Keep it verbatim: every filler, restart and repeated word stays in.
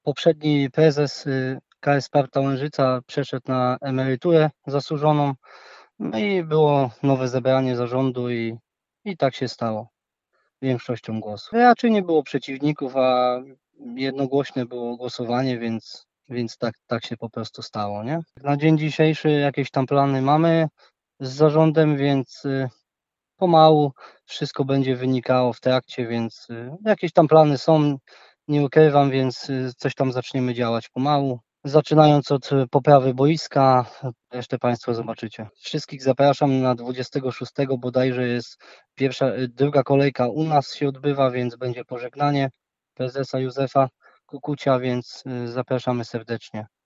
Poprzedni prezes y, K S Sparta Łężyca przeszedł na emeryturę zasłużoną, no i było nowe zebranie zarządu i, i tak się stało większością głosów. Raczej nie było przeciwników, a jednogłośne było głosowanie, więc, więc tak, tak się po prostu stało, nie? Na dzień dzisiejszy jakieś tam plany mamy z zarządem, więc y, pomału wszystko będzie wynikało w trakcie, więc y, jakieś tam plany są, nie ukrywam, więc y, coś tam zaczniemy działać pomału. Zaczynając od y, poprawy boiska, resztę Państwo zobaczycie. Wszystkich zapraszam na dwudziestego szóstego bodajże jest pierwsza, y, druga kolejka u nas się odbywa, więc będzie pożegnanie prezesa Józefa Kukucia, więc y, zapraszamy serdecznie.